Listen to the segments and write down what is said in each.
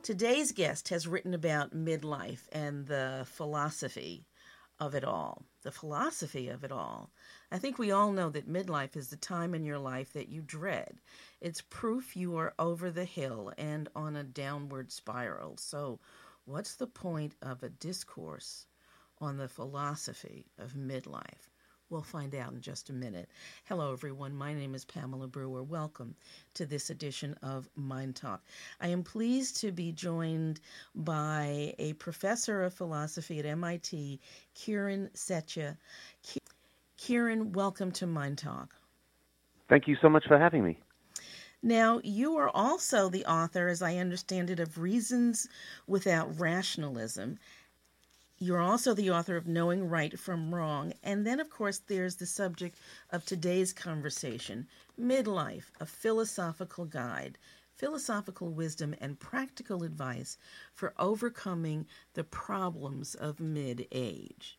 Today's guest has written about midlife and the philosophy of it all. The philosophy of it all. I think we all know that midlife is the time in your life that you dread. It's proof you are over the hill and on a downward spiral. So, what's the point of a discourse on the philosophy of midlife? We'll find out in just a minute. Hello, everyone. My name is Pamela Brewer. Welcome to this edition of Mind Talk. I am pleased to be joined by a professor of philosophy at MIT, Kiran Setia. Kiran, welcome to Mind Talk. Thank you so much for having me. Now, you are also the author, as I understand it, of Reasons Without Rationalism. You're also the author of Knowing Right from Wrong. And then, of course, there's the subject of today's conversation, Midlife, a Philosophical Guide, Philosophical Wisdom and Practical Advice for Overcoming the Problems of Mid-Age.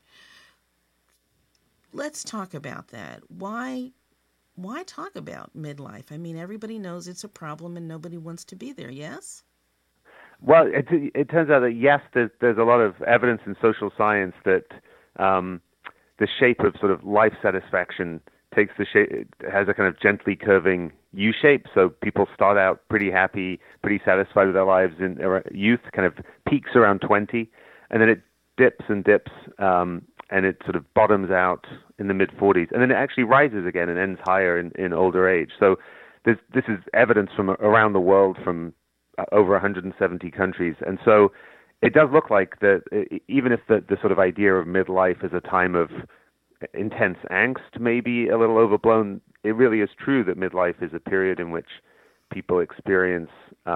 Let's talk about that. Why talk about midlife? I mean, everybody knows it's a problem and nobody wants to be there, yes? Well, it turns out that, yes, there's a lot of evidence in social science that the shape of sort of life satisfaction takes the shape, has a kind of gently curving U shape. So people start out pretty happy, pretty satisfied with their lives in youth, kind of peaks around 20, and then it dips and dips, and it sort of bottoms out in the mid-40s, and then it actually rises again and ends higher in older age. So this is evidence from around the world, from over 170 countries. And so it does look like that even if the sort of idea of midlife as a time of intense angst may be a little overblown, it really is true that midlife is a period in which people experience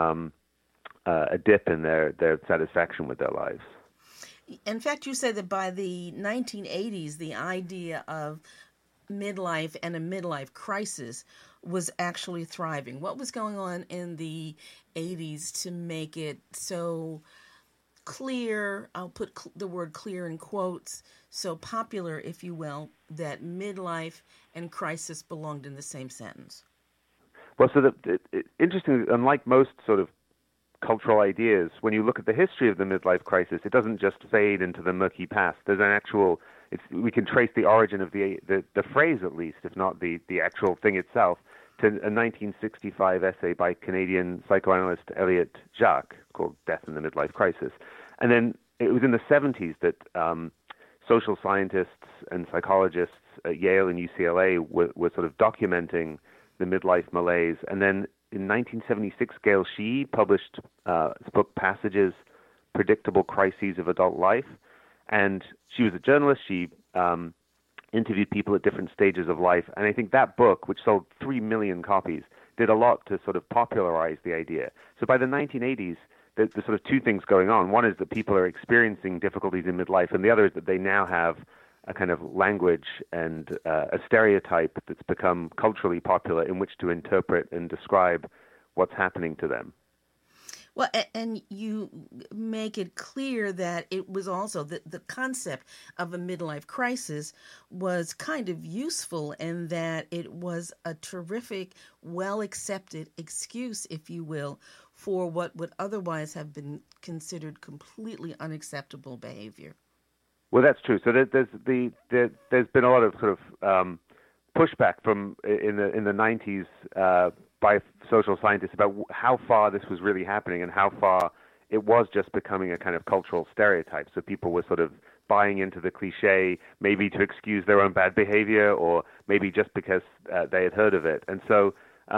a dip in their satisfaction with their lives. In fact, you said that by the 1980s, the idea of midlife and a midlife crisis was actually thriving. What was going on in the 80s to make it so clear, I'll put the word clear in quotes, so popular, if you will, that midlife and crisis belonged in the same sentence? Well, so interestingly, unlike most sort of cultural ideas, when you look at the history of the midlife crisis, it doesn't just fade into the murky past. There's an actual, we can trace the origin of the phrase, at least, if not the actual thing itself, to a 1965 essay by Canadian psychoanalyst Elliot Jacques called Death in the Midlife Crisis. And then it was in the 70s that social scientists and psychologists at Yale and UCLA were sort of documenting the midlife malaise. And then in 1976, Gail Shee published this book, Passages, Predictable Crises of Adult Life. And she was a journalist. She interviewed people at different stages of life. And I think that book, which sold 3 million copies, did a lot to sort of popularize the idea. So by the 1980s, there's sort of two things going on. One is that people are experiencing difficulties in midlife, and the other is that they now have a kind of language and a stereotype that's become culturally popular in which to interpret and describe what's happening to them. Well, and you make it clear that it was also the concept of a midlife crisis was kind of useful, and that it was a terrific, well-accepted excuse, if you will, for what would otherwise have been considered completely unacceptable behavior. Well, that's true. So there's been a lot of sort of pushback from in the 90s by social scientists about how far this was really happening and how far it was just becoming a kind of cultural stereotype. So people were sort of buying into the cliche, maybe to excuse their own bad behavior, or maybe just because they had heard of it. And so,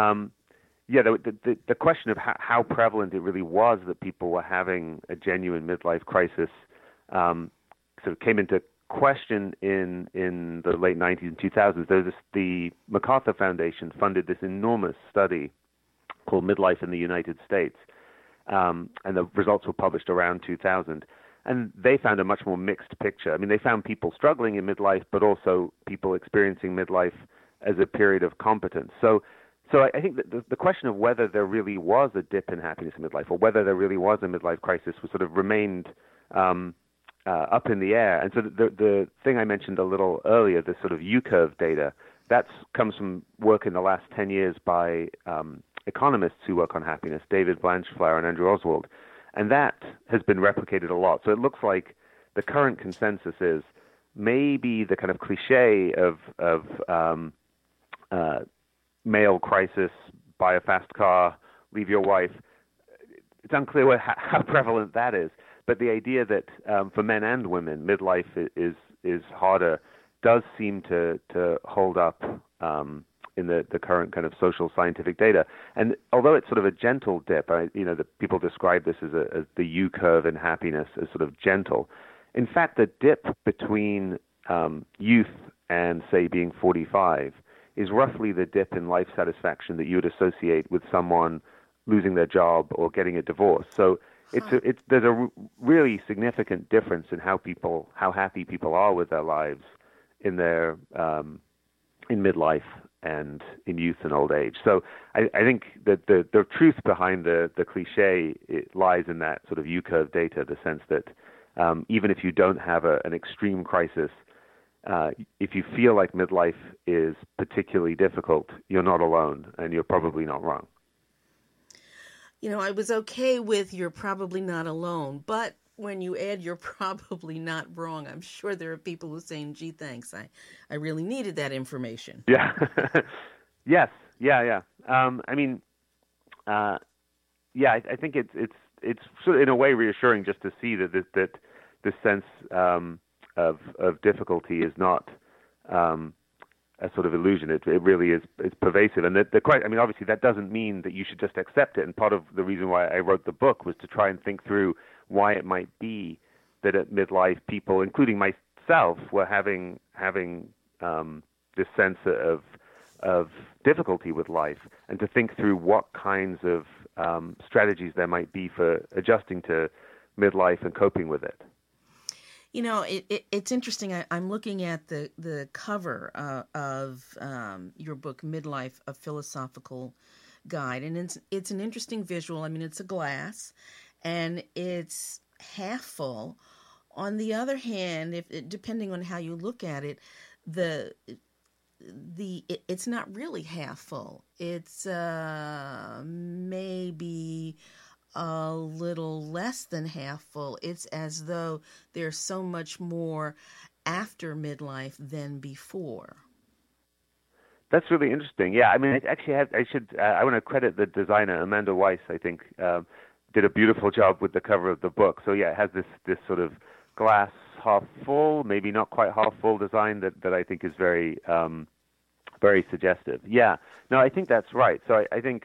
the question of how prevalent it really was that people were having a genuine midlife crisis sort of came into question in the late 90s and 2000s. The MacArthur Foundation funded this enormous study called Midlife in the United States, and the results were published around 2000. And they found a much more mixed picture. I mean, they found people struggling in midlife, but also people experiencing midlife as a period of competence. So I think that the question of whether there really was a dip in happiness in midlife, or whether there really was a midlife crisis, was sort of remained up in the air. And so the thing I mentioned a little earlier, the sort of U-curve data, that comes from work in the last 10 years by economists who work on happiness, David Blanchflower and Andrew Oswald. And that has been replicated a lot. So it looks like the current consensus is maybe the kind of cliche of male crisis, buy a fast car, leave your wife. It's unclear how prevalent that is. But the idea that for men and women, midlife is harder does seem to hold up in the current kind of social scientific data. And although it's sort of a gentle dip, the people describe this as the U curve in happiness as sort of gentle. In fact, the dip between youth and, say, being 45 is roughly the dip in life satisfaction that you would associate with someone losing their job or getting a divorce. So there's a really significant difference in how happy people are with their lives in their in midlife and in youth and old age. So I think that the truth behind the cliche, it lies in that sort of U-curve data, the sense that even if you don't have an extreme crisis, if you feel like midlife is particularly difficult, you're not alone, and you're probably not wrong. I was okay with you're probably not alone, but when you add you're probably not wrong, I'm sure there are people who are saying, gee, thanks, I really needed that information. Yeah. Yes. Yeah. I think it's sort of in a way reassuring just to see that this sense of difficulty is not a sort of illusion. It really is. It's pervasive, and obviously that doesn't mean that you should just accept it. And part of the reason why I wrote the book was to try and think through why it might be that at midlife people, including myself, were having this sense of difficulty with life, and to think through what kinds of strategies there might be for adjusting to midlife and coping with it. It's interesting. I'm looking at the cover of your book, Midlife: A Philosophical Guide, and it's an interesting visual. I mean, it's a glass, and it's half full. On the other hand, depending on how you look at it, it's not really half full. It's maybe a little less than half full. It's as though there's so much more after midlife than before. That's really interesting. Yeah, I mean, I want to credit the designer, Amanda Weiss, I think, did a beautiful job with the cover of the book. So yeah, it has this sort of glass half full, maybe not quite half full design that I think is very, very suggestive. Yeah, no, I think that's right. So I think,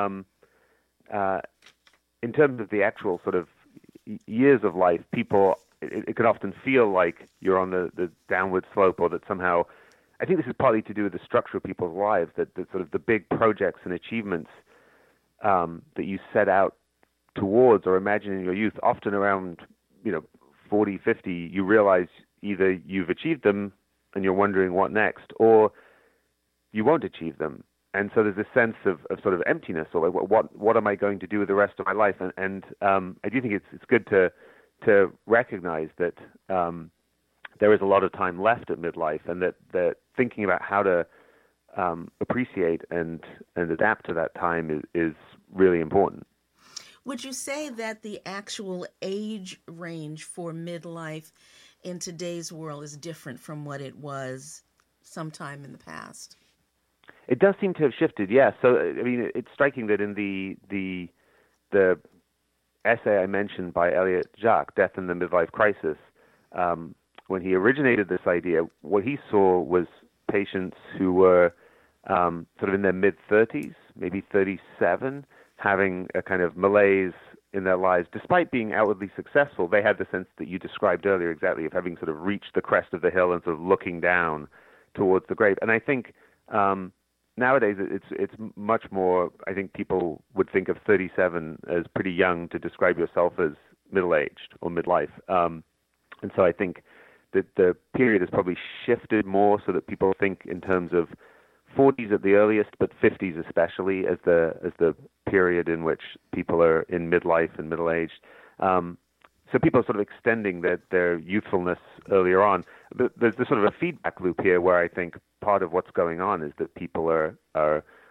in terms of the actual sort of years of life, people, it can often feel like you're on the downward slope, or that somehow, I think this is partly to do with the structure of people's lives, that sort of the big projects and achievements that you set out towards or imagine in your youth, often around 40, 50, you realize either you've achieved them and you're wondering what next, or you won't achieve them. And so there's this sense of sort of emptiness, or like, what am I going to do with the rest of my life? And I do think it's good to recognize that there is a lot of time left at midlife, and that thinking about how to appreciate and adapt to that time is really important. Would you say that the actual age range for midlife in today's world is different from what it was sometime in the past? It does seem to have shifted, yes. So, I mean, it's striking that in the essay I mentioned by Elliott Jaques, Death and the Midlife Crisis, when he originated this idea, what he saw was patients who were sort of in their mid-30s, maybe 37, having a kind of malaise in their lives. Despite being outwardly successful, they had the sense that you described earlier exactly, of having sort of reached the crest of the hill and sort of looking down towards the grave. And I think nowadays it's much more, I think people would think of 37 as pretty young to describe yourself as middle-aged or midlife. And so I think that the period has probably shifted more so that people think in terms of 40s at the earliest, but 50s especially as the period in which people are in midlife and middle-aged. So people are sort of extending their youthfulness earlier on. But there's sort of a feedback loop here where I think part of what's going on is that people are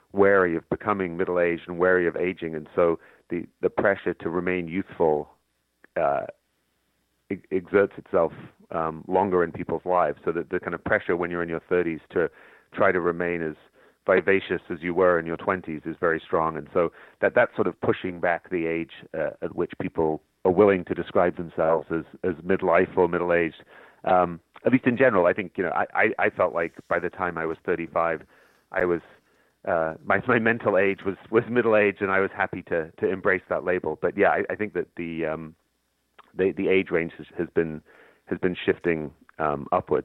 wary of becoming middle-aged and wary of aging, and so the pressure to remain youthful exerts itself longer in people's lives. So that the kind of pressure when you're in your 30s to try to remain as vivacious as you were in your 20s is very strong, and so that's sort of pushing back the age at which people are willing to describe themselves as midlife or middle-aged. At least in general, I think I felt like by the time I was 35, I was my mental age was middle age, and I was happy to embrace that label. But yeah, I think that the age range has been shifting upward.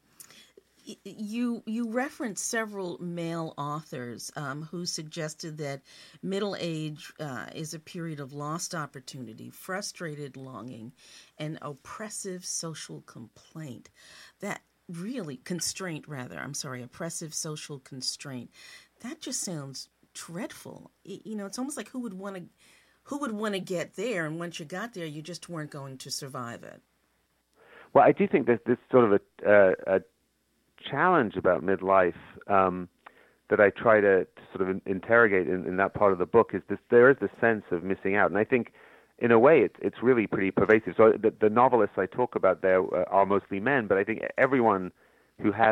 You referenced several male authors who suggested that middle age is a period of lost opportunity, frustrated longing, and oppressive social complaint. That really oppressive social constraint. That just sounds dreadful. It's almost like who would want to get there, and once you got there, you just weren't going to survive it. Well, I do think that this sort of a challenge about midlife that I try to sort of interrogate in that part of the book is there is this sense of missing out, and I think in a way it's really pretty pervasive. So the novelists I talk about there are mostly men, but I think everyone who has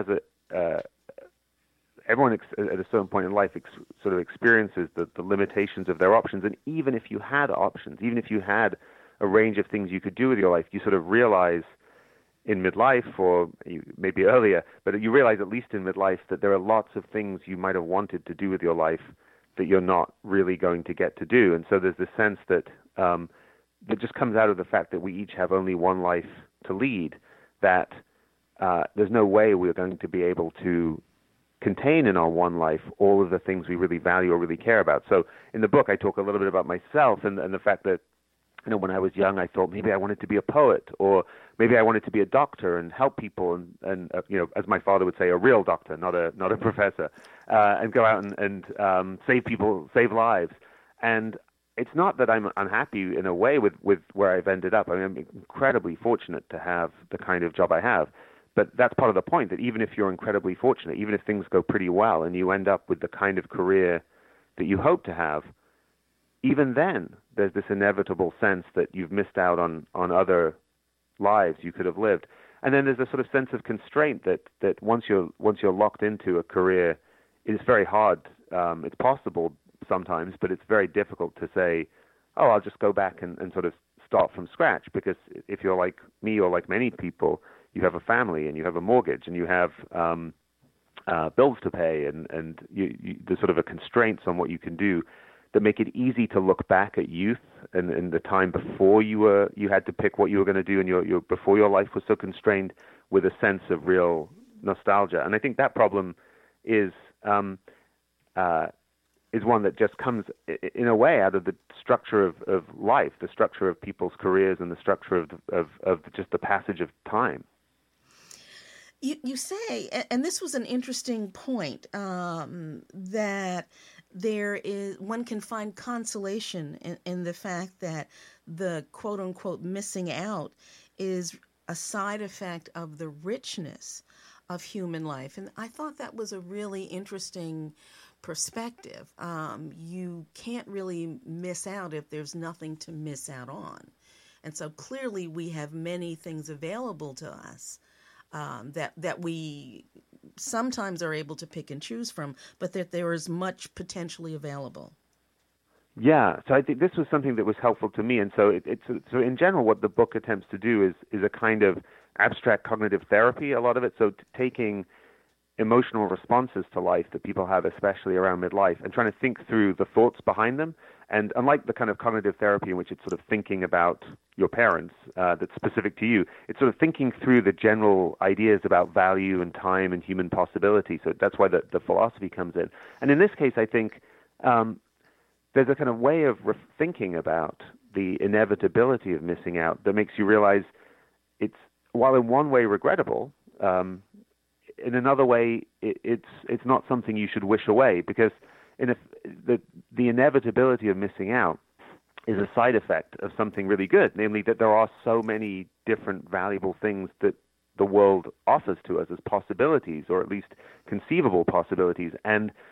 everyone at a certain point in life sort of experiences the limitations of their options, and even if you had options, even if you had a range of things you could do with your life, you sort of realize in midlife, or maybe earlier, but you realize at least in midlife that there are lots of things you might have wanted to do with your life that you're not really going to get to do. And so there's this sense that just comes out of the fact that we each have only one life to lead, that there's no way we're going to be able to contain in our one life all of the things we really value or really care about. So in the book, I talk a little bit about myself and the fact that when I was young, I thought maybe I wanted to be a poet, or maybe I wanted to be a doctor and help people, and as my father would say, a real doctor, not a professor, and go out and save people, save lives. And it's not that I'm unhappy in a way with where I've ended up. I mean, I'm incredibly fortunate to have the kind of job I have. But that's part of the point, that even if you're incredibly fortunate, even if things go pretty well and you end up with the kind of career that you hope to have, even then, there's this inevitable sense that you've missed out on other lives you could have lived. And then there's a sort of sense of constraint that once you're locked into a career, it's very hard. It's possible sometimes, but it's very difficult to say, oh, I'll just go back and sort of start from scratch. Because if you're like me or like many people, you have a family and you have a mortgage and you have bills to pay, and there's sort of a constraints on what you can do that make it easy to look back at youth and the time before you had to pick what you were going to do, and your before your life was so constrained, with a sense of real nostalgia. And I think that problem is one that just comes in a way out of the structure of life, the structure of people's careers, and the structure of just the passage of time. You say, and this was an interesting point, that one can find consolation in the fact that the quote unquote missing out is a side effect of the richness of human life. And I thought that was a really interesting perspective. You can't really miss out if there's nothing to miss out on. And so clearly we have many things available to us that we sometimes are able to pick and choose from, but that there is much potentially available. Yeah, so I think this was something that was helpful to me. And so so in general, what the book attempts to do is a kind of abstract cognitive therapy, a lot of it. So taking emotional responses to life that people have, especially around midlife, and trying to think through the thoughts behind them. And unlike the kind of cognitive therapy in which it's sort of thinking about your parents that's specific to you, it's sort of thinking through the general ideas about value and time and human possibility. So that's why the philosophy comes in. And in this case, I think there's a kind of way of thinking about the inevitability of missing out that makes you realize it's, while in one way regrettable, in another way it's not something you should wish away, because the inevitability of missing out is a side effect of something really good, namely that there are so many different valuable things that the world offers to us as possibilities, or at least conceivable possibilities. And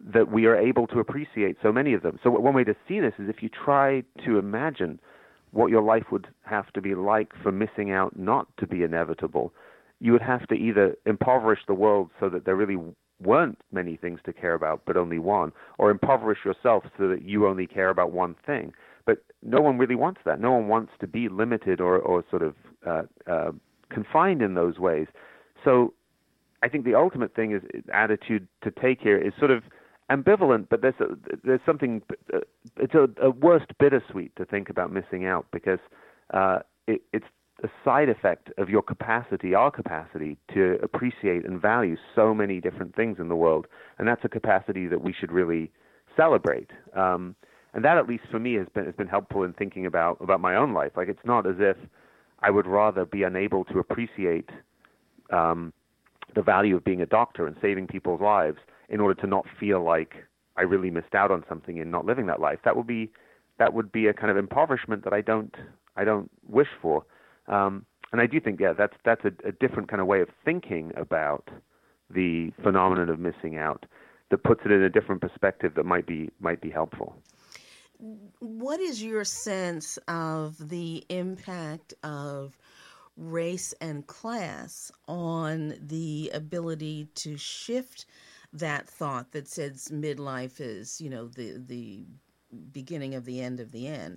that we are able to appreciate so many of them. So one way to see this is if you try to imagine what your life would have to be like for missing out not to be inevitable, you would have to either impoverish the world so that there really weren't many things to care about, but only one, or impoverish yourself so that you only care about one thing. But no one really wants that. No one wants to be limited or sort of confined in those ways. So I think the ultimate thing is attitude to take here is sort of ambivalent, but there's something. It's a worst bittersweet to think about missing out, because it's a side effect of your capacity, our capacity, to appreciate and value so many different things in the world, and that's a capacity that we should really celebrate. And that, at least for me, has been helpful in thinking about my own life. Like, it's not as if I would rather be unable to appreciate the value of being a doctor and saving people's lives in order to not feel like I really missed out on something in not living that life. That would be a kind of impoverishment that I don't wish for. And I do think, that's a different kind of way of thinking about the phenomenon of missing out that puts it in a different perspective that might be helpful. What is your sense of the impact of race and class on the ability to shift that thought that says midlife is, the beginning of the end of the end,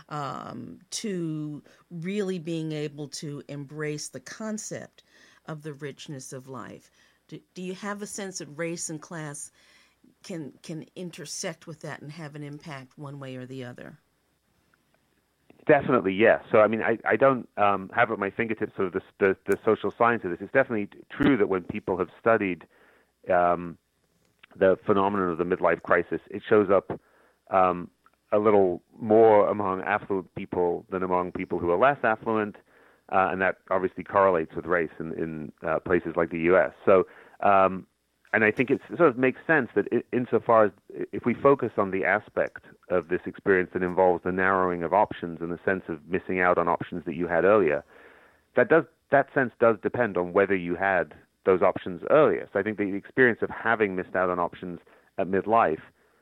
to really being able to embrace the concept of the richness of life? Do you have a sense that race and class can intersect with that and have an impact one way or the other? Definitely, yes. So, I mean, I don't have at my fingertips sort of the social science of this. It's definitely true that when people have studied the phenomenon of the midlife crisis, it shows up a little more among affluent people than among people who are less affluent, and that obviously correlates with race in places like the U.S. So, and I think it sort of makes sense that insofar as if we focus on the aspect of this experience that involves the narrowing of options and the sense of missing out on options that you had earlier, that sense does depend on whether you had those options earlier. So I think the experience of having missed out on options at midlife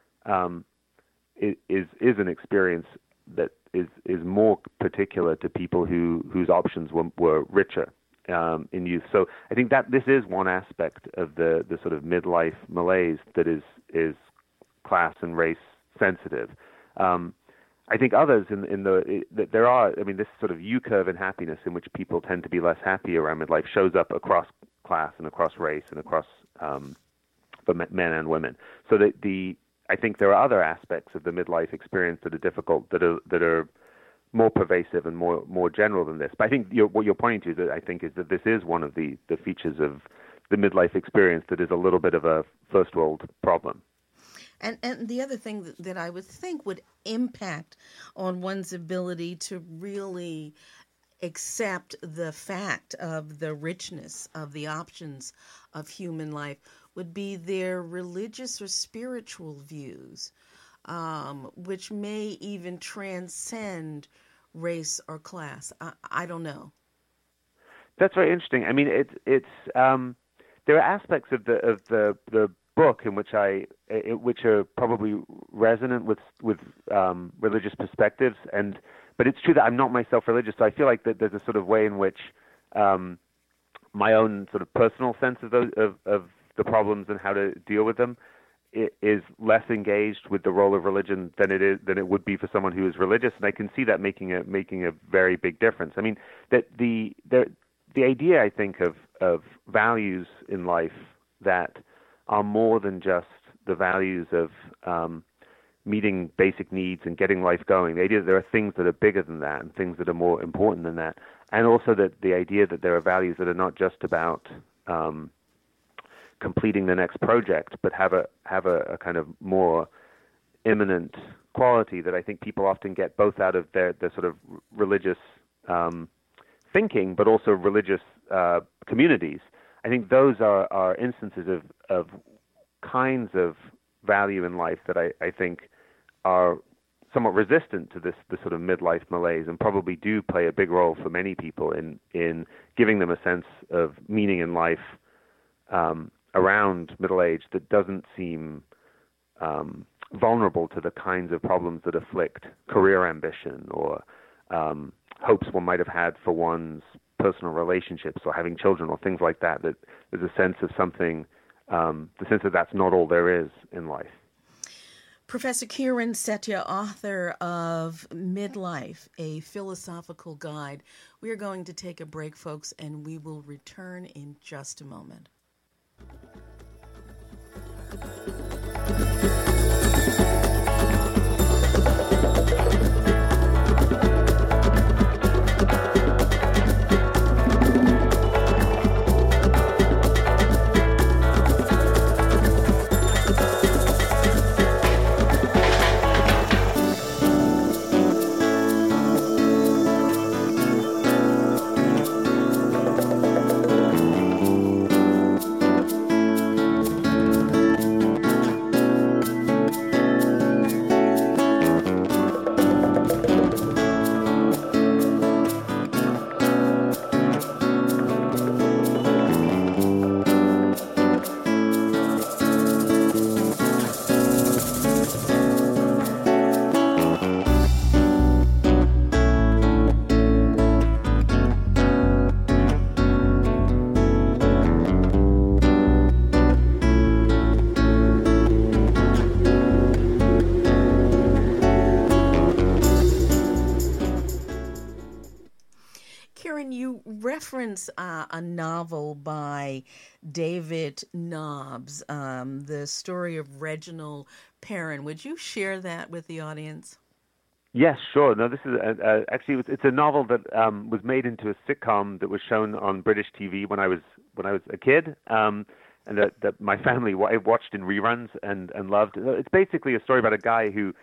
is an experience that is more particular to people whose options were richer in youth. So I think that this is one aspect of the sort of midlife malaise that is class and race sensitive. I think others there are. I mean, this sort of U-curve in happiness in which people tend to be less happy around midlife shows up across class and across race and across men and women. So I think there are other aspects of the midlife experience that are difficult, that are more pervasive and more general than this. But I think what you're pointing to, is that this is one of the features of the midlife experience that is a little bit of a first world problem. And the other thing that I would think would impact on one's ability to really accept the fact of the richness of the options of human life would be their religious or spiritual views, which may even transcend race or class. I don't know. That's very interesting. I mean, it's there are aspects of the book in which are probably resonant with religious perspectives, but it's true that I'm not myself religious, so I feel like that there's a sort of way in which my own sort of personal sense of the problems and how to deal with them is less engaged with the role of religion than it would be for someone who is religious, and I can see that making a very big difference. I mean, that the idea, I think, of values in life that are more than just the values of meeting basic needs and getting life going. The idea that there are things that are bigger than that and things that are more important than that, and also that the idea that there are values that are not just about completing the next project, but have a kind of more imminent quality that I think people often get both out of their sort of religious thinking, but also religious communities. I think those are instances of kinds of value in life that I think are somewhat resistant to the sort of midlife malaise, and probably do play a big role for many people in giving them a sense of meaning in life around middle age that doesn't seem vulnerable to the kinds of problems that afflict career ambition or hopes one might have had for one's personal relationships or having children or things like that. That there's a sense of something, the sense that that's not all there is in life. Professor Kiran Setia, author of Midlife, a Philosophical Guide. We are going to take a break, folks, and we will return in just a moment. You reference a novel by David Nobbs, the story of Reginald Perrin. Would you share that with the audience? Yes, sure. No, this is actually it's a novel that was made into a sitcom that was shown on British TV when I was a kid, and that my family watched in reruns and loved. It's basically a story about a guy who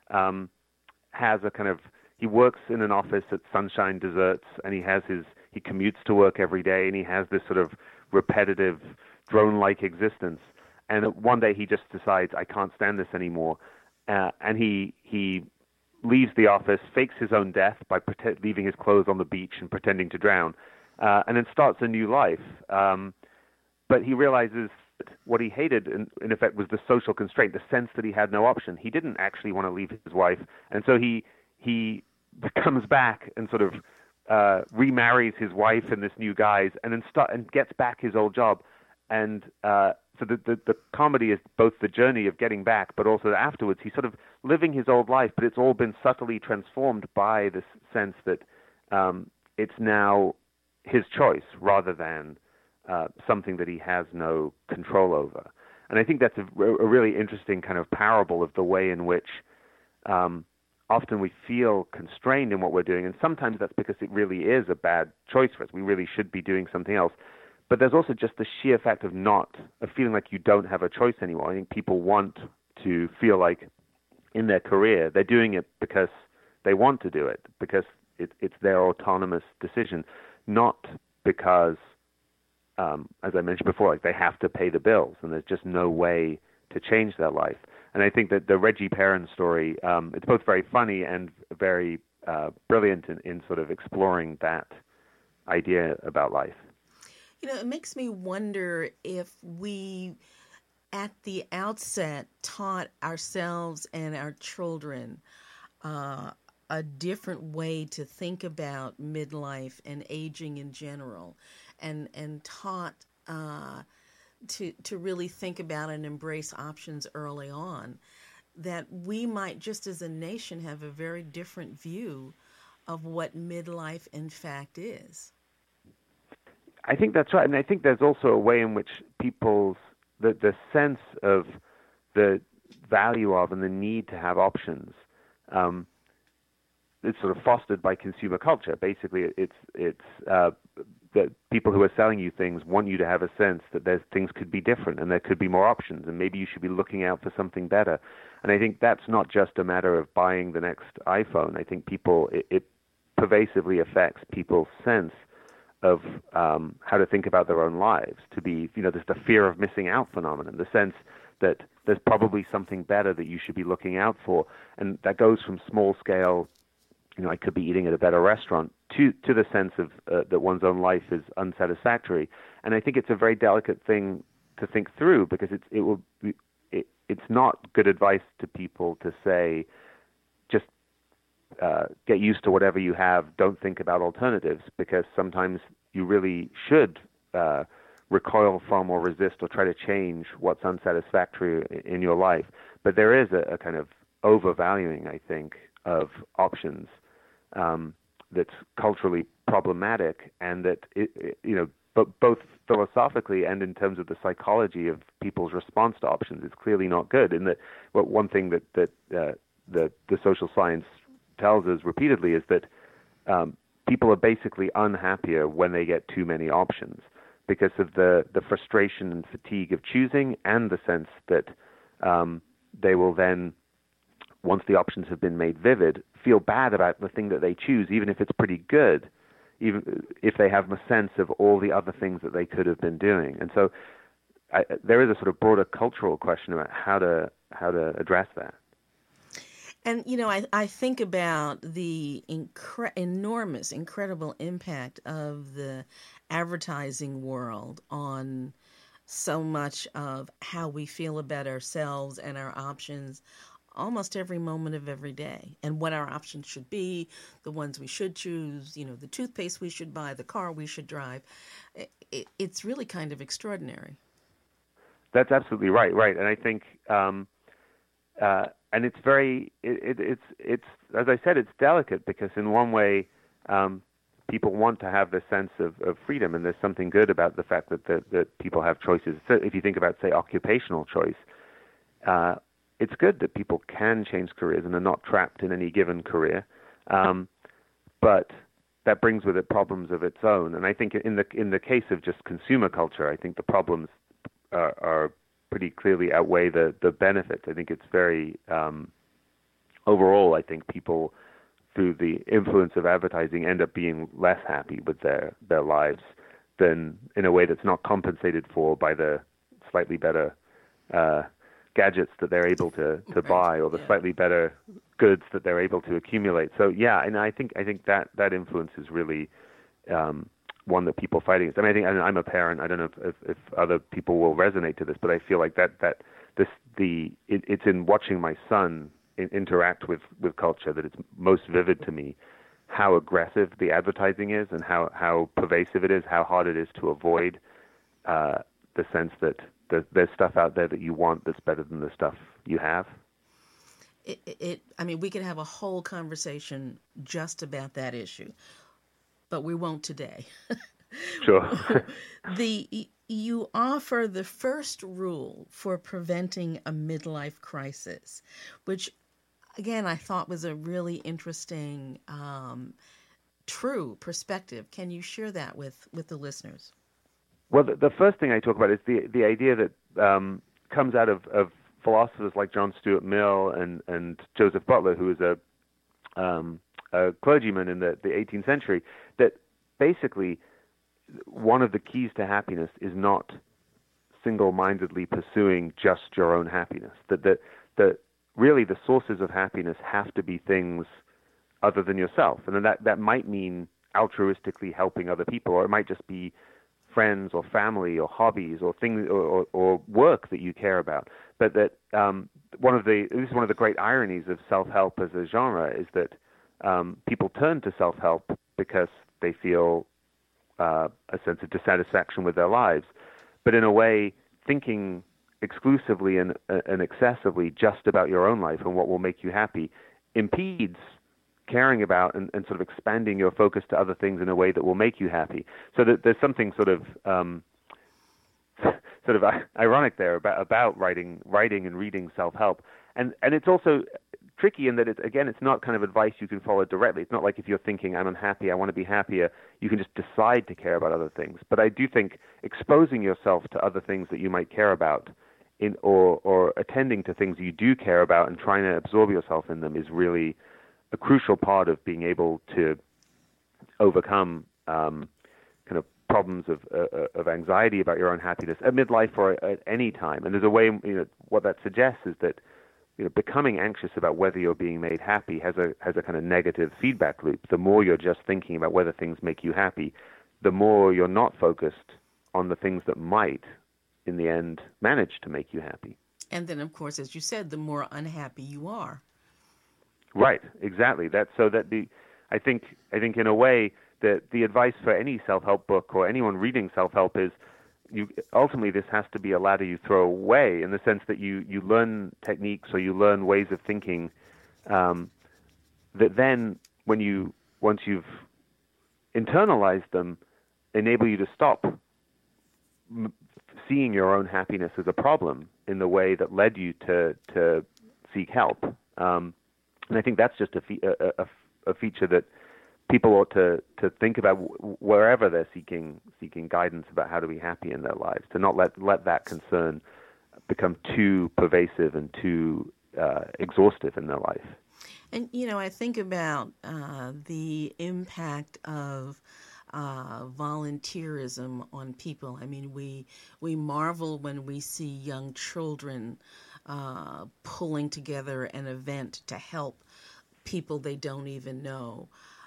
has a kind of he works in an office at Sunshine Desserts, and he commutes to work every day, and he has this sort of repetitive, drone-like existence. And one day he just decides, I can't stand this anymore, and he leaves the office, fakes his own death by leaving his clothes on the beach and pretending to drown, and then starts a new life. But he realizes that what he hated, in effect, was the social constraint, the sense that he had no option. He didn't actually want to leave his wife, and so he comes back and sort of remarries his wife and this new guise, and then gets back his old job. And so the comedy is both the journey of getting back, but also afterwards he's sort of living his old life, but it's all been subtly transformed by this sense that it's now his choice rather than something that he has no control over. And I think that's a really interesting kind of parable of the way in which often we feel constrained in what we're doing, and sometimes that's because it really is a bad choice for us. We really should be doing something else. But there's also just the sheer fact of feeling like you don't have a choice anymore. I think people want to feel like in their career they're doing it because they want to do it, because it's their autonomous decision, not because, as I mentioned before, like they have to pay the bills and there's just no way to change their life. And I think that the Reggie Perrin story, it's both very funny and very brilliant in sort of exploring that idea about life. You know, it makes me wonder if we, at the outset, taught ourselves and our children a different way to think about midlife and aging in general, and taught to really think about and embrace options early on, that we might, just as a nation, have a very different view of what midlife in fact is. I think that's right. And I think there's also a way in which the sense of the value of and the need to have options, it's sort of fostered by consumer culture. Basically, it's that people who are selling you things want you to have a sense that things could be different and there could be more options, and maybe you should be looking out for something better. And I think that's not just a matter of buying the next iPhone. I think it pervasively affects people's sense of how to think about their own lives. To be, there's the fear of missing out phenomenon, the sense that there's probably something better that you should be looking out for, and that goes from small scale, I could be eating at a better restaurant, to the sense of that one's own life is unsatisfactory. And I think it's a very delicate thing to think through, because it's not good advice to people to say, just get used to whatever you have, don't think about alternatives, because sometimes you really should recoil from or resist or try to change what's unsatisfactory in your life. But there is a kind of overvaluing, I think, of options that's culturally problematic, and that but both philosophically and in terms of the psychology of people's response to options is clearly not good. And that one thing that the social science tells us repeatedly is that people are basically unhappier when they get too many options, because of the frustration and fatigue of choosing, and the sense that they will then, once the options have been made vivid, feel bad about the thing that they choose, even if it's pretty good, even if they have a sense of all the other things that they could have been doing. And so there is a sort of broader cultural question about how to address that. And, I think about the enormous, incredible impact of the advertising world on so much of how we feel about ourselves and our options almost every moment of every day, and what our options should be, the ones we should choose, the toothpaste we should buy, the car we should drive. It's really kind of extraordinary. That's absolutely right. And I think, and it's very, it's as I said, it's delicate, because in one way, people want to have this sense of freedom, and there's something good about the fact that people have choices. So if you think about, say, occupational choice, it's good that people can change careers and are not trapped in any given career, but that brings with it problems of its own. And I think in the case of just consumer culture, I think the problems are pretty clearly outweigh the benefits. I think it's very overall, I think people, through the influence of advertising, end up being less happy with their lives, than in a way that's not compensated for by the slightly better gadgets that they're able to buy, or the slightly better goods that they're able to accumulate. So and I think that influence is really one that people fight against. I mean, I'm a parent. I don't know if other people will resonate to this, but I feel like it's in watching my son interact with culture that it's most vivid to me, how aggressive the advertising is, and how pervasive it is, how hard it is to avoid the sense that there's stuff out there that you want that's better than the stuff you have. I mean, we could have a whole conversation just about that issue, but we won't today. Sure. You offer the first rule for preventing a midlife crisis, which, again, I thought was a really interesting, true perspective. Can you share that with the listeners? Well, the first thing I talk about is the idea that comes out of philosophers like John Stuart Mill and Joseph Butler, who was a clergyman in the 18th century, that basically one of the keys to happiness is not single-mindedly pursuing just your own happiness. That really the sources of happiness have to be things other than yourself, and then that might mean altruistically helping other people, or it might just be friends or family or hobbies or things or work that you care about. But that this is one of the great ironies of self-help as a genre, is that people turn to self-help because they feel a sense of dissatisfaction with their lives. But in a way, thinking exclusively and excessively just about your own life and what will make you happy impedes caring about and sort of expanding your focus to other things in a way that will make you happy. So that there's something sort of ironic there about writing and reading self-help. And it's also tricky in that it's not kind of advice you can follow directly. It's not like if you're thinking, I'm unhappy, I want to be happier, you can just decide to care about other things. But I do think exposing yourself to other things that you might care about or attending to things you do care about and trying to absorb yourself in them is really a crucial part of being able to overcome kind of problems of anxiety about your own happiness at midlife or at any time. And there's a way, what that suggests is that becoming anxious about whether you're being made happy has a kind of negative feedback loop. The more you're just thinking about whether things make you happy, the more you're not focused on the things that might, in the end, manage to make you happy. And then, of course, as you said, the more unhappy you are. Right, exactly. I think in a way that the advice for any self-help book or anyone reading self-help is ultimately this has to be a ladder you throw away, in the sense that you learn techniques or you learn ways of thinking that then once you've internalized them, enable you to stop seeing your own happiness as a problem in the way that led you to seek help. And I think that's just a feature that people ought to think about wherever they're seeking guidance about how to be happy in their lives, to not let that concern become too pervasive and too exhaustive in their life. And, I think about the impact of volunteerism on people. I mean, we marvel when we see young children pulling together an event to help people they don't even know.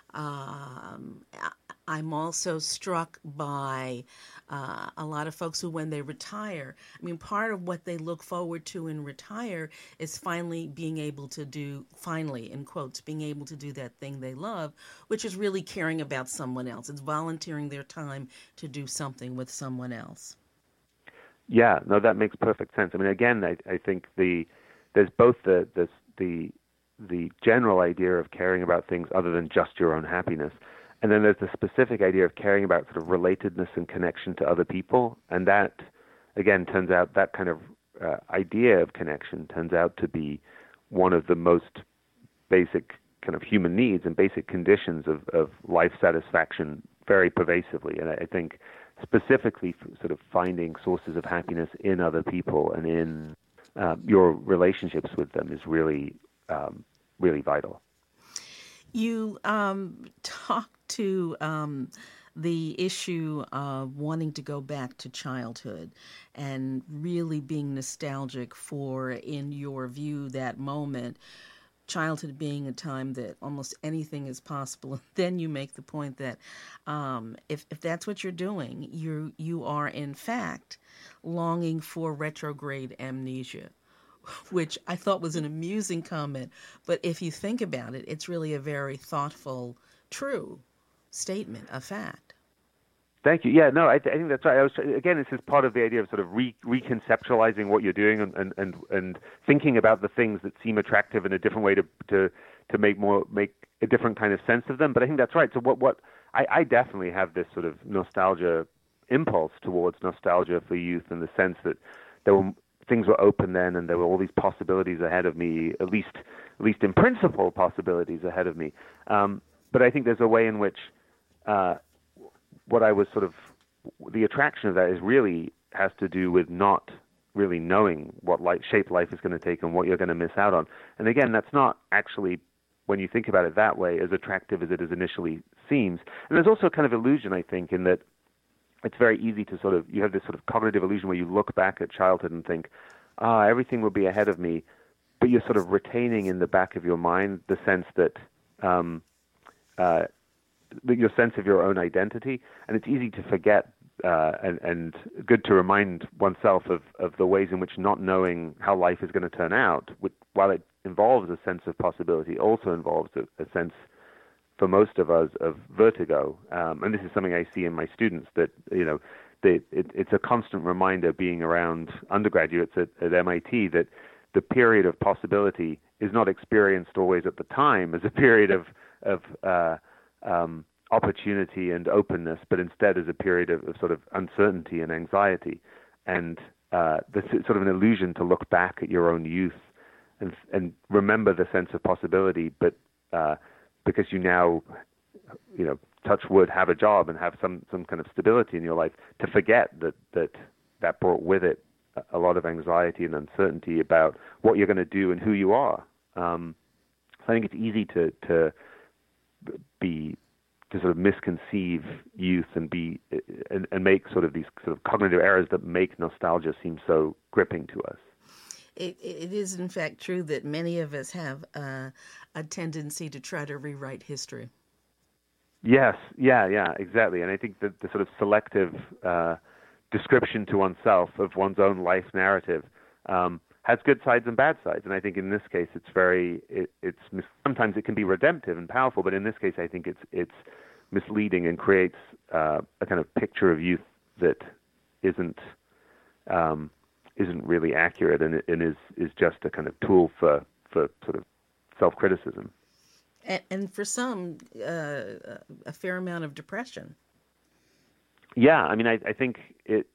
I'm also struck by a lot of folks who, when they retire, I mean, part of what they look forward to in retire is finally being able to do, finally, in quotes, being able to do that thing they love, which is really caring about someone else. It's volunteering their time to do something with someone else. Yeah, no, that makes perfect sense. I mean, again, I think there's both the general idea of caring about things other than just your own happiness, and then there's the specific idea of caring about sort of relatedness and connection to other people. And that, again, turns out that kind of idea of connection turns out to be one of the most basic kind of human needs and basic conditions of life satisfaction very pervasively. And I think specifically sort of finding sources of happiness in other people and in your relationships with them is really vital. You talked to the issue of wanting to go back to childhood and really being nostalgic for, in your view, that moment, childhood being a time that almost anything is possible. Then you make the point that if that's what you're doing, you are in fact longing for retrograde amnesia, which I thought was an amusing comment. But if you think about it, it's really a very thoughtful, true statement, a fact. Thank you. Yeah, no, I think that's right. Again, this is part of the idea of sort of reconceptualizing what you're doing and thinking about the things that seem attractive in a different way to make a different kind of sense of them. But I think that's right. So what I definitely have this sort of nostalgia impulse towards nostalgia for youth, in the sense that things were open then, and there were all these possibilities ahead of me, at least in principle, possibilities ahead of me. But I think there's a way in which what I was sort of, the attraction of that has to do with not really knowing what shape life is going to take and what you're going to miss out on. And again, that's not actually, when you think about it that way, as attractive as it initially seems. And there's also a kind of illusion, I think, in that it's very easy to you have this sort of cognitive illusion where you look back at childhood and think, everything will be ahead of me, but you're sort of retaining in the back of your mind the sense that your sense of your own identity, and it's easy to forget and good to remind oneself of the ways in which not knowing how life is going to turn out, while it involves a sense of possibility, also involves a sense, for most of us, of vertigo. And this is something I see in my students, that it's a constant reminder, being around undergraduates at MIT, that the period of possibility is not experienced always at the time as a period of opportunity and openness, but instead as a period of sort of uncertainty and anxiety. And there's sort of an illusion to look back at your own youth and remember the sense of possibility, but because you now, touch wood, have a job and have some kind of stability in your life, to forget that brought with it a lot of anxiety and uncertainty about what you're going to do and who you are. So I think it's easy to sort of misconceive youth and make sort of these sort of cognitive errors that make nostalgia seem so gripping to us. It is, in fact, true that many of us have a tendency to try to rewrite history. Yes, yeah, exactly. And I think that the sort of selective description to oneself of one's own life narrative has good sides and bad sides. And I think in this case, sometimes it can be redemptive and powerful, but in this case, I think it's misleading and creates a kind of picture of youth that isn't really accurate and is just a kind of tool for sort of self-criticism. And for some, a fair amount of depression. Yeah, I mean, I think it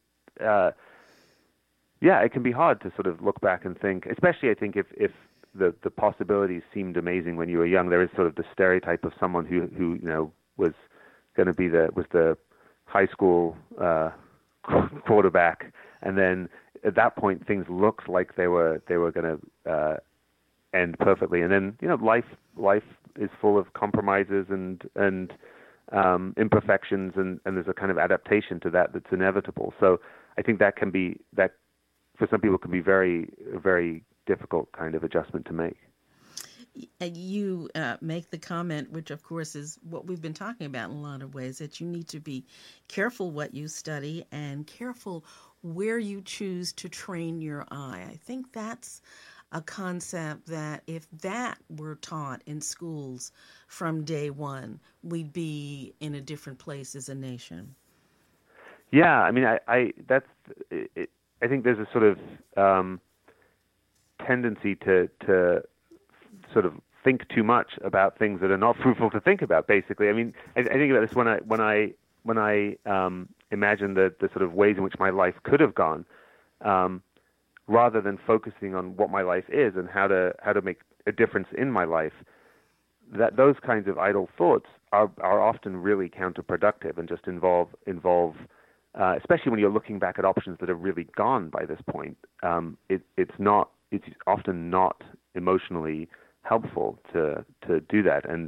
can be hard to sort of look back and think, especially I think if the possibilities seemed amazing when you were young. There is sort of the stereotype of someone who was going to be the high school quarterback, and then at that point things looked like they were going to end perfectly, and then life is full of compromises and imperfections, and there's a kind of adaptation to that's inevitable. So I think that for some people can be very, very difficult kind of adjustment to make. You make the comment, which of course is what we've been talking about in a lot of ways, that you need to be careful what you study and careful where you choose to train your eye. I think that's a concept that if that were taught in schools from day one, we'd be in a different place as a nation. Yeah, I mean, I think there's a sort of tendency to sort of think too much about things that are not fruitful to think about. Basically, I mean, I think about this when I imagine the sort of ways in which my life could have gone, rather than focusing on what my life is and how to make a difference in my life. That those kinds of idle thoughts are often really counterproductive and just involve especially when you're looking back at options that are really gone by this point. It's often not emotionally helpful to do that. And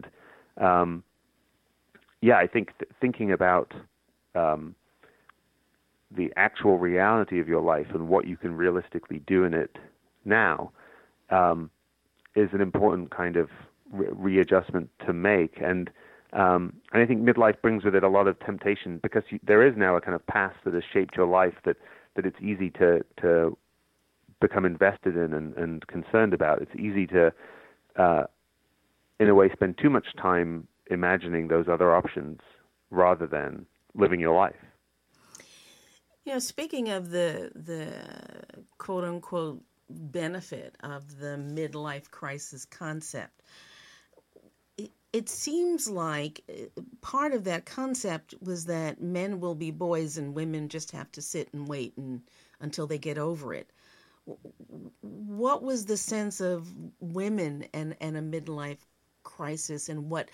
I think thinking about the actual reality of your life and what you can realistically do in it now is an important kind of readjustment to make. And I think midlife brings with it a lot of temptation, because there is now a kind of past that has shaped your life that it's easy to become invested in and concerned about. It's easy to, in a way, spend too much time imagining those other options rather than living your life. Speaking of the quote unquote benefit of the midlife crisis concept, it seems like part of that concept was that men will be boys and women just have to sit and wait until they get over it. What was the sense of women and a midlife crisis, and what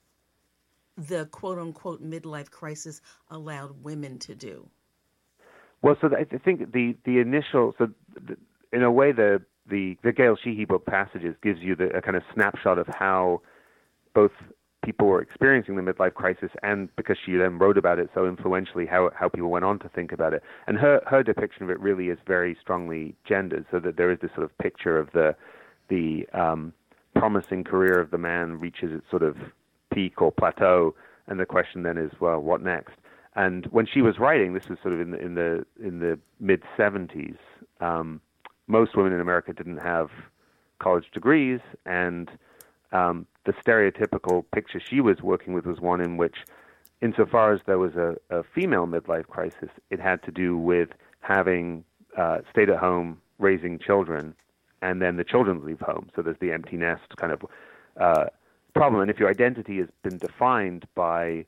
the quote unquote midlife crisis allowed women to do? Well, so I think the initial, in a way, the Gail Sheehy book Passages gives you a kind of snapshot of how both people were experiencing the midlife crisis, and because she then wrote about it so influentially, how people went on to think about it. And her depiction of it really is very strongly gendered, so that there is this sort of picture of the promising career of the man reaches its sort of peak or plateau, and the question then is, well, what next? And when she was writing, this was sort of in the mid-70s. Most women in America didn't have college degrees, and the stereotypical picture she was working with was one in which, insofar as there was a female midlife crisis, it had to do with having stayed at home, raising children, and then the children leave home. So there's the empty nest kind of problem. And if your identity has been defined by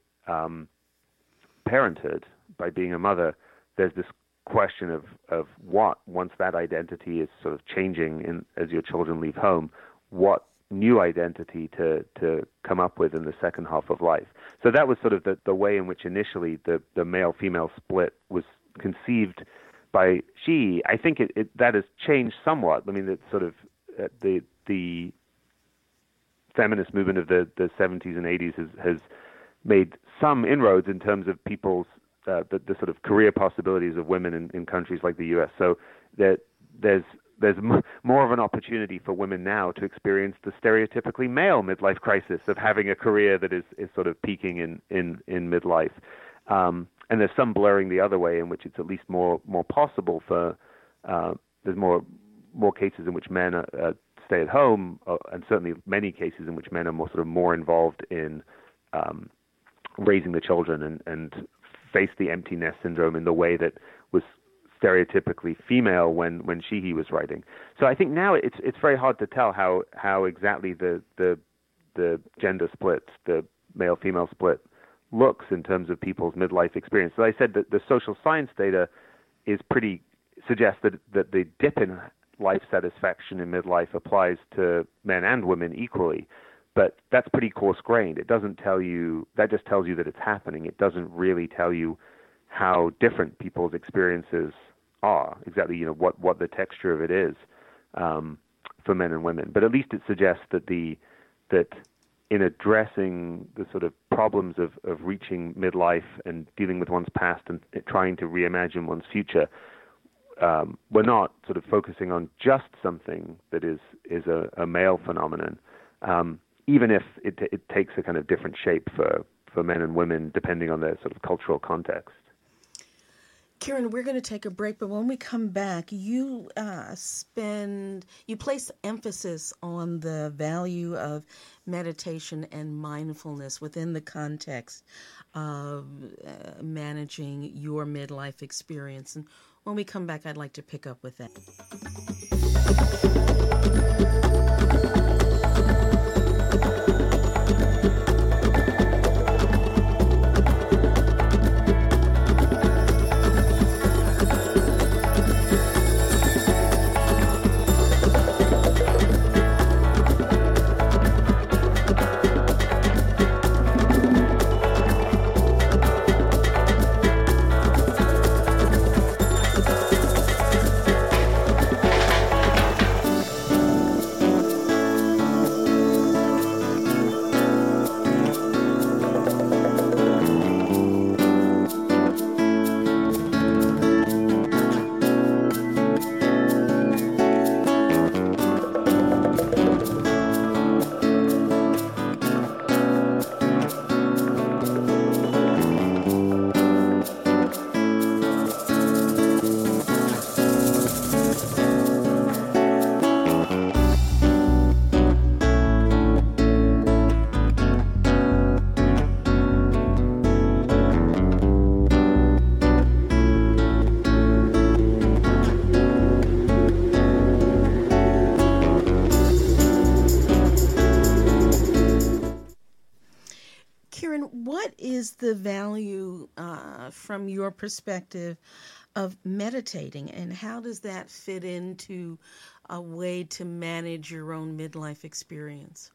parenthood, by being a mother, there's this question of what, once that identity is sort of changing as your children leave home, what new identity to come up with in the second half of life. So that was sort of the way in which initially the male-female split was conceived by she. I think that has changed somewhat. I mean, it's sort of the feminist movement of the 70s and 80s has made some inroads in terms of people's the sort of career possibilities of women in countries like the U.S. So that there's more of an opportunity for women now to experience the stereotypically male midlife crisis of having a career that is sort of peaking in midlife. And there's some blurring the other way in which it's at least more possible for there's more more cases in which men stay at home, and certainly many cases in which men are more involved in raising the children and face the empty nest syndrome in the way that was stereotypically female when Sheehy was writing. So I think now it's very hard to tell how exactly the gender split, the male-female split, looks in terms of people's midlife experience. So I said that the social science data suggests that the dip in life satisfaction in midlife applies to men and women equally, but that's pretty coarse-grained. It doesn't tell you, that just tells you that it's happening. It doesn't really tell you how different people's experiences are, exactly what the texture of it is for men and women. But at least it suggests that in addressing the sort of problems of reaching midlife and dealing with one's past and trying to reimagine one's future, we're not sort of focusing on just something that is a male phenomenon, even if it takes a kind of different shape for men and women depending on their sort of cultural context. Kieran, we're going to take a break, but when we come back, you place emphasis on the value of meditation and mindfulness within the context of managing your midlife experience. And when we come back, I'd like to pick up with that. What is the value, from your perspective, of meditating, and how does that fit into a way to manage your own midlife experience?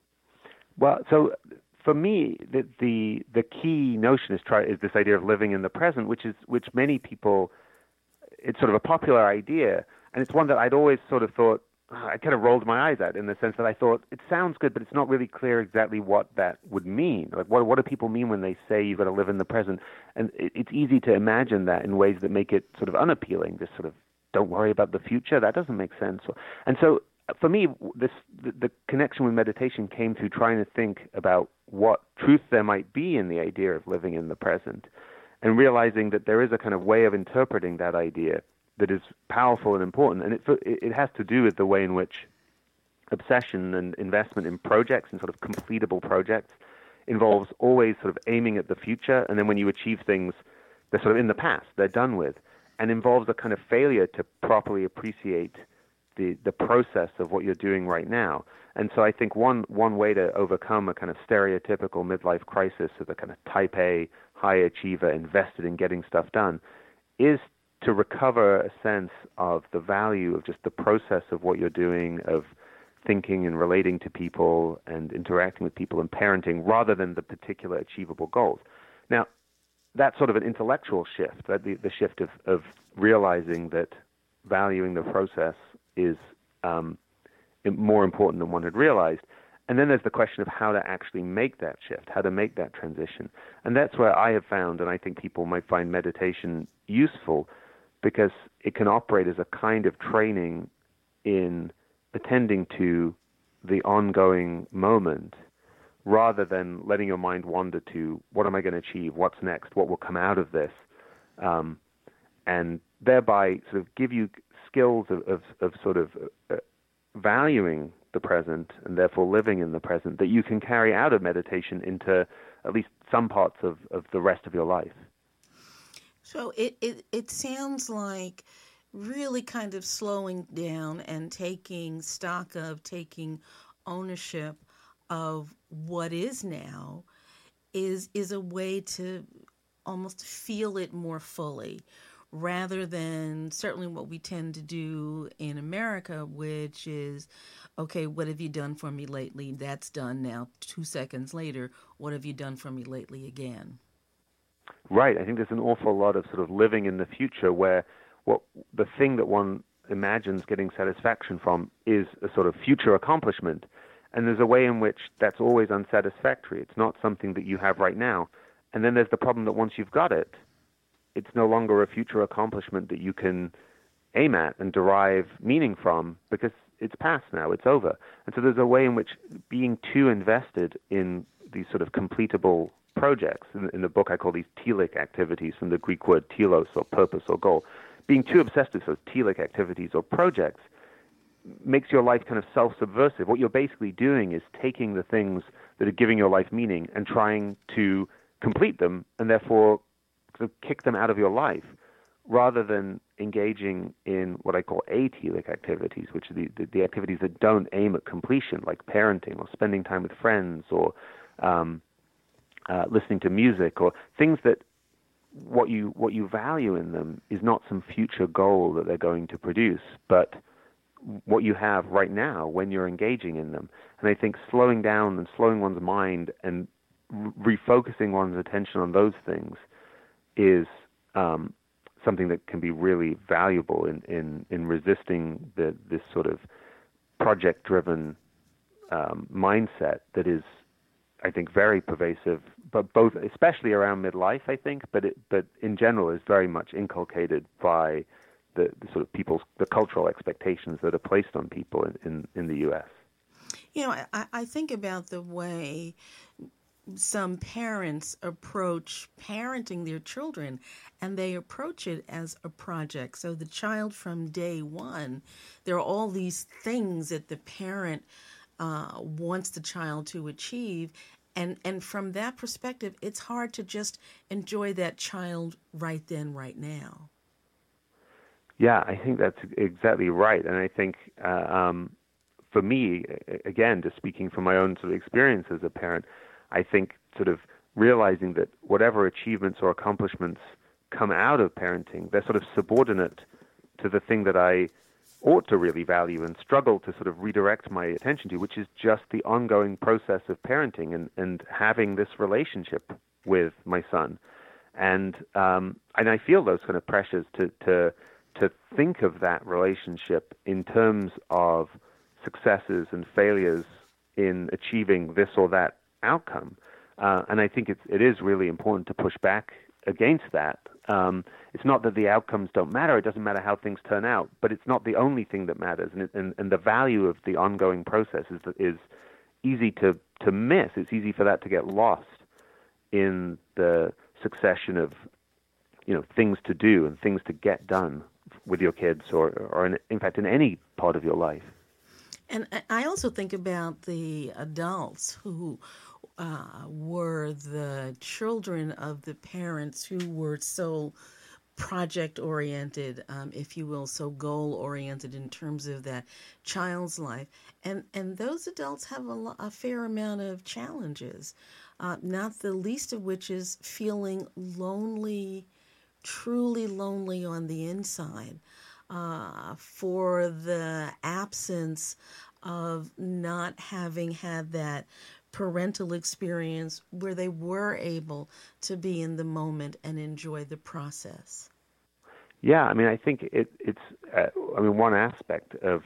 Well, so for me, the key notion is this idea of living in the present, which many people, it's sort of a popular idea, and it's one that I'd always sort of thought, I kind of rolled my eyes at, in the sense that I thought it sounds good, but it's not really clear exactly what that would mean. Like, what do people mean when they say you've got to live in the present? And it's easy to imagine that in ways that make it sort of unappealing. Just sort of, don't worry about the future. That doesn't make sense. And so, for me, the connection with meditation came through trying to think about what truth there might be in the idea of living in the present, and realizing that there is a kind of way of interpreting that idea that is powerful and important, and it has to do with the way in which obsession and investment in projects and sort of completable projects involves always sort of aiming at the future, and then when you achieve things, they're sort of in the past, they're done with, and involves a kind of failure to properly appreciate the process of what you're doing right now. And so I think one way to overcome a kind of stereotypical midlife crisis of the kind of type A, high achiever, invested in getting stuff done, is to recover a sense of the value of just the process of what you're doing, of thinking and relating to people and interacting with people and parenting, rather than the particular achievable goals. Now, that's sort of an intellectual shift, the shift of realizing that valuing the process is more important than one had realized. And then there's the question of how to actually make that shift, how to make that transition. And that's where I have found, and I think people might find meditation useful, because it can operate as a kind of training in attending to the ongoing moment, rather than letting your mind wander to, what am I going to achieve, what's next, what will come out of this, and thereby sort of give you skills of sort of valuing the present and therefore living in the present that you can carry out of meditation into at least some parts of the rest of your life. So it sounds like really kind of slowing down and taking stock of, taking ownership of what is now is a way to almost feel it more fully, rather than certainly what we tend to do in America, which is, okay, what have you done for me lately? That's done now. 2 seconds later, what have you done for me lately again? Right. I think there's an awful lot of sort of living in the future where what the thing that one imagines getting satisfaction from is a sort of future accomplishment. And there's a way in which that's always unsatisfactory. It's not something that you have right now. And then there's the problem that once you've got it, it's no longer a future accomplishment that you can aim at and derive meaning from because it's past now, it's over. And so there's a way in which being too invested in these sort of completable projects, in the book I call these telic activities, from the Greek word telos, or purpose or goal, being too obsessed with those telic activities or projects makes your life kind of self-subversive. What you're basically doing is taking the things that are giving your life meaning and trying to complete them and therefore sort of kick them out of your life, rather than engaging in what I call atelic activities, which are the activities that don't aim at completion, like parenting or spending time with friends or listening to music, or things that what you value in them is not some future goal that they're going to produce, but what you have right now when you're engaging in them. And I think slowing down and slowing one's mind and refocusing one's attention on those things is something that can be really valuable in resisting this sort of project-driven mindset that is, I think, very pervasive, but both, especially around midlife, I think, but in general is very much inculcated by the sort of the cultural expectations that are placed on people in the U.S. You know, I think about the way some parents approach parenting their children, and they approach it as a project. So the child from day one, there are all these things that the parent wants the child to achieve. And from that perspective, it's hard to just enjoy that child right then, right now. Yeah, I think that's exactly right. And I think for me, again, just speaking from my own sort of experience as a parent, I think sort of realizing that whatever achievements or accomplishments come out of parenting, they're sort of subordinate to the thing that I ought to really value and struggle to sort of redirect my attention to, which is just the ongoing process of parenting and having this relationship with my son. And I feel those kind of pressures to think of that relationship in terms of successes and failures in achieving this or that outcome. And I think it is really important to push back against that. It's not that the outcomes don't matter. It doesn't matter how things turn out, but it's not the only thing that matters. And the value of the ongoing process is easy to miss. It's easy for that to get lost in the succession of things to do and things to get done with your kids, or in fact in any part of your life. And I also think about the adults who were the children of the parents who were so project-oriented, if you will, so goal-oriented in terms of that child's life. And those adults have a fair amount of challenges, not the least of which is feeling lonely, truly lonely on the inside, for the absence of not having had that parental experience where they were able to be in the moment and enjoy the process. Yeah, I mean, I think it's one aspect of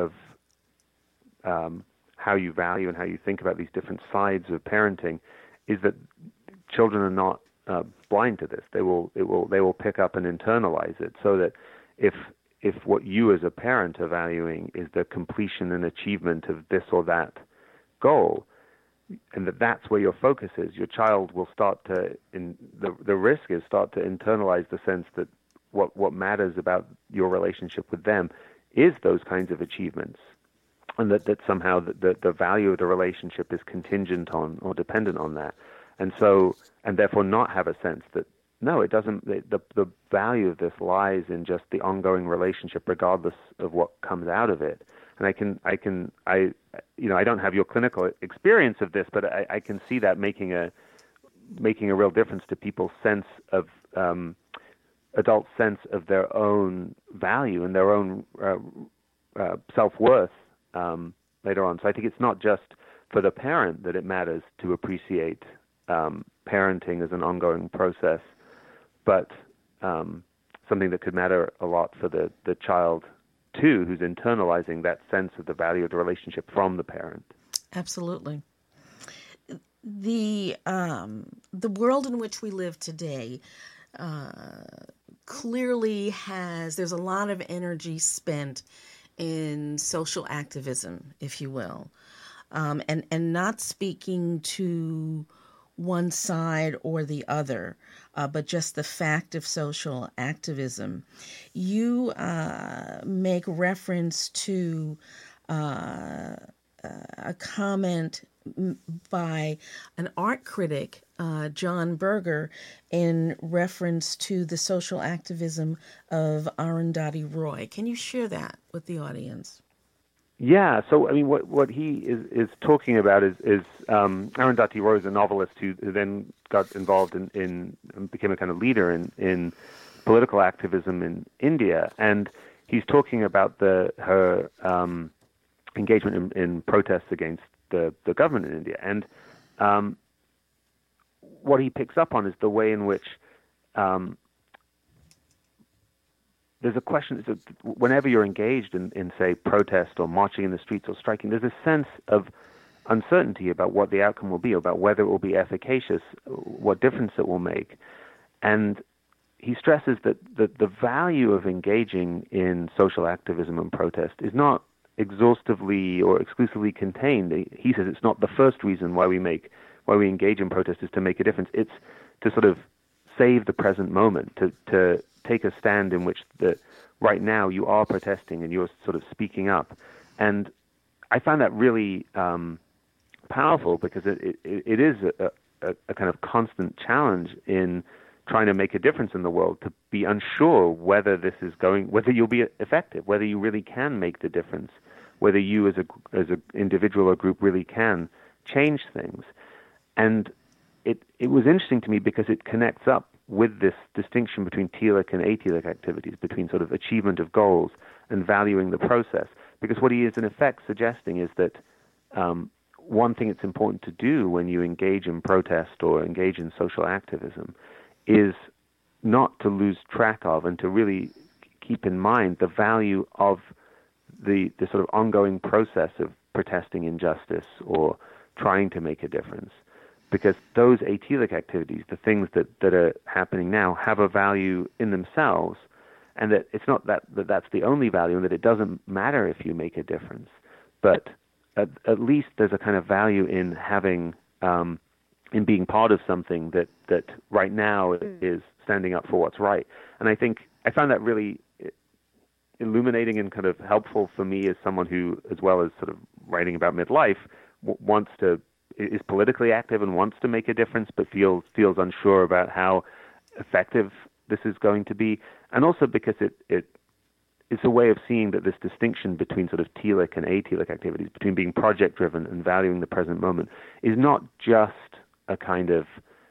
how you value and how you think about these different sides of parenting is that children are not blind to this. They will pick up and internalize it, so that if what you as a parent are valuing is the completion and achievement of this or that goal, and that's where your focus is, your child will start to, the risk is start to internalize the sense that what matters about your relationship with them is those kinds of achievements, and that somehow the value of the relationship is contingent on or dependent on that, and therefore not have a sense that no, it doesn't. The value of this lies in just the ongoing relationship, regardless of what comes out of it. And I don't have your clinical experience of this, but I can see that making a real difference to people's sense of adult sense of their own value and their own self-worth later on. So I think it's not just for the parent that it matters to appreciate parenting as an ongoing process, but something that could matter a lot for the child too, who's internalizing that sense of the value of the relationship from the parent. Absolutely. The world in which we live today clearly there's a lot of energy spent in social activism, if you will, and not speaking to one side or the other, but just the fact of social activism. You make reference to a comment by an art critic, John Berger, in reference to the social activism of Arundhati Roy. Can you share that with the audience? Yeah, so I mean, what he is talking about is Arundhati Roy is a novelist who then got involved in became a kind of leader in political activism in India, and he's talking about her engagement in protests against the government in India, and what he picks up on is the way in which there's a question, so whenever you're engaged in, say, protest or marching in the streets or striking, there's a sense of uncertainty about what the outcome will be, about whether it will be efficacious, what difference it will make. And he stresses that the value of engaging in social activism and protest is not exhaustively or exclusively contained. He says it's not the first reason why we engage in protest is to make a difference. It's to sort of save the present moment, to take a stand in which right now you are protesting and you're sort of speaking up. And I find that really powerful because it is a kind of constant challenge in trying to make a difference in the world, to be unsure whether you'll be effective, whether you really can make the difference, whether you as an individual or group really can change things. And it was interesting to me because it connects up with this distinction between telic and atelic activities, between sort of achievement of goals and valuing the process. Because what he is in effect suggesting is that one thing it's important to do when you engage in protest or engage in social activism is not to lose track of and to really keep in mind the value of the sort of ongoing process of protesting injustice or trying to make a difference. Because those atelic activities, the things that are happening now, have a value in themselves, and that it's not that's the only value, and that it doesn't matter if you make a difference. But at least there's a kind of value in having, in being part of something that right now is standing up for what's right. And I think I found that really illuminating and kind of helpful for me as someone who, as well as sort of writing about midlife, is politically active and wants to make a difference, but feels unsure about how effective this is going to be, and also because it's a way of seeing that this distinction between sort of telic and atelic activities, between being project-driven and valuing the present moment, is not just a kind of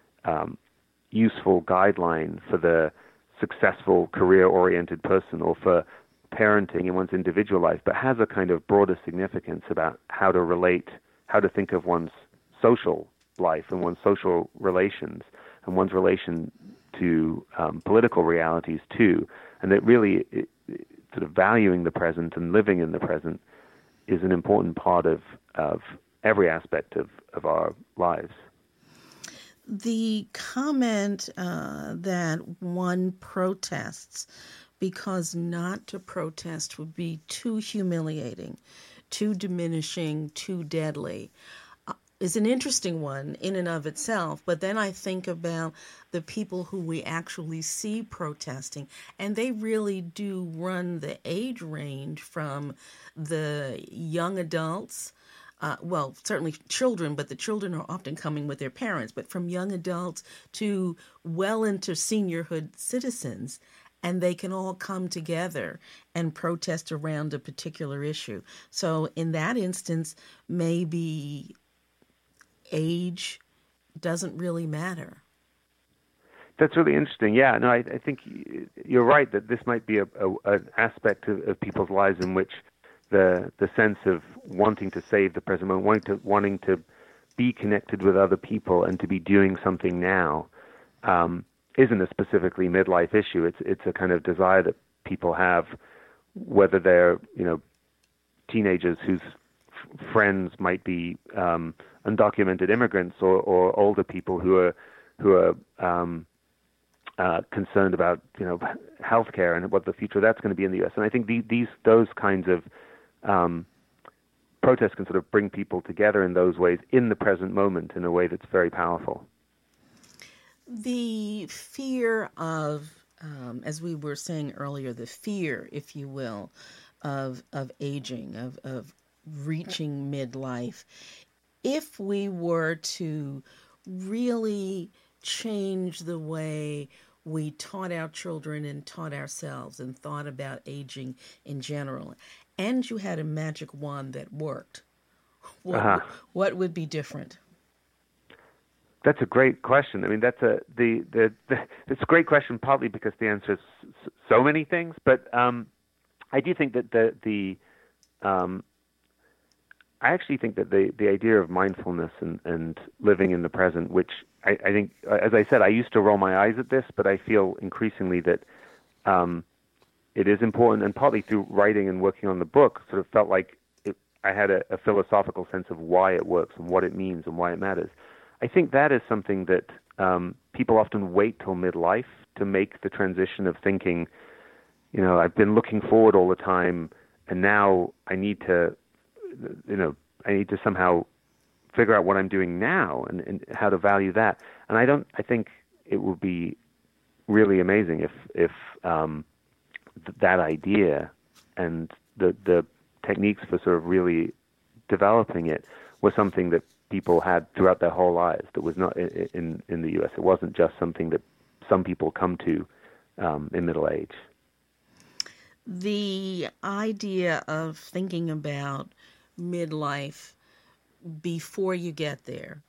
useful guideline for the successful career-oriented person or for parenting in one's individual life, but has a kind of broader significance about how to think of one's social life and one's social relations and one's relation to political realities too, and that really sort of valuing the present and living in the present is an important part of every aspect of our lives. The comment that one protests because not to protest would be too humiliating, too diminishing, too deadly. is an interesting one in and of itself. But then I think about the people who we actually see protesting, and they really do run the age range from the young adults. Well, certainly children, but the children are often coming with their parents, but from young adults to well into seniorhood citizens. And they can all come together and protest around a particular issue. So, in that instance, maybe age doesn't really matter. That's really interesting. Yeah, no, I think you're right that this might be an aspect of people's lives in which the sense of wanting to save the present moment, wanting to be connected with other people and to be doing something now, isn't a specifically midlife issue. It's a kind of desire that people have, whether they're teenagers whose friends might be undocumented immigrants or older people who are concerned about healthcare and what the future of that's going to be in the U.S. And I think those kinds of protests can sort of bring people together in those ways in the present moment in a way that's very powerful. The fear of, as we were saying earlier, the fear, if you will, of aging, of reaching midlife. If we were to really change the way we taught our children and taught ourselves and thought about aging in general, and you had a magic wand that worked, what would be different? That's a great question. I mean, it's a great question, partly because the answer is so many things. But I do think that I actually think that the idea of mindfulness and living in the present, which I think, as I said, I used to roll my eyes at this, but I feel increasingly that it is important, and partly through writing and working on the book, sort of felt like I had a philosophical sense of why it works and what it means and why it matters. I think that is something that people often wait till midlife to make the transition of thinking, I've been looking forward all the time, and now I need to somehow figure out what I'm doing now and how to value that. And I think it would be really amazing if that idea and the techniques for sort of really developing it was something that people had throughout their whole lives, that was not in the U.S. It wasn't just something that some people come to in middle age. The idea of thinking about midlife before you get there,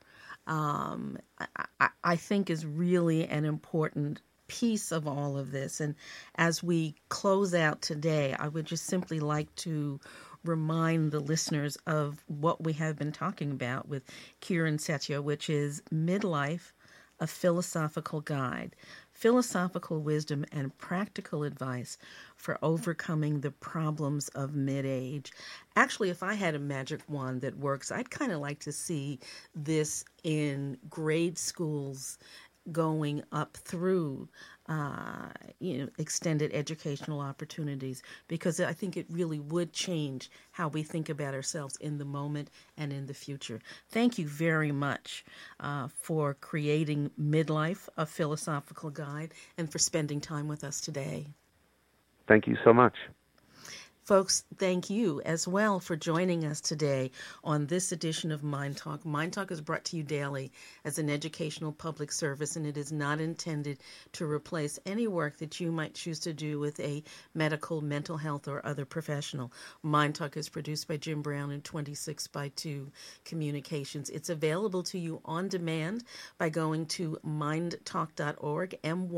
I think is really an important piece of all of this. And as we close out today, I would just simply like to remind the listeners of what we have been talking about with Kiran Setia, which is Midlife, a Philosophical Guide, philosophical wisdom and practical advice for overcoming the problems of mid-age. Actually, if I had a magic wand that works, I'd kind of like to see this in grade schools going up through extended educational opportunities, because I think it really would change how we think about ourselves in the moment and in the future. Thank you very much for creating Midlife, a Philosophical Guide, and for spending time with us today. Thank you so much. Folks, thank you as well for joining us today on this edition of Mind Talk. Mind Talk is brought to you daily as an educational public service, and it is not intended to replace any work that you might choose to do with a medical, mental health, or other professional. Mind Talk is produced by Jim Brown and 26x2 Communications. It's available to you on demand by going to mindtalk.org,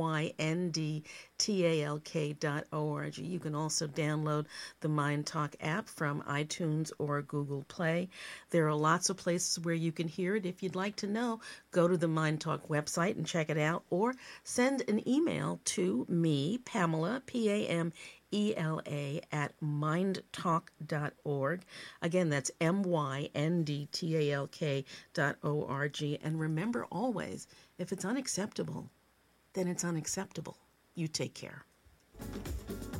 myndtalk.org. You can also download the Mind Talk app from iTunes or Google Play. There are lots of places where you can hear it. If you'd like to know, go to the Mind Talk website and check it out, or send an email to me, Pamela, Pamela, at mindtalk.org. Again, that's myndtalk.org. And remember always, if it's unacceptable, then it's unacceptable. You take care.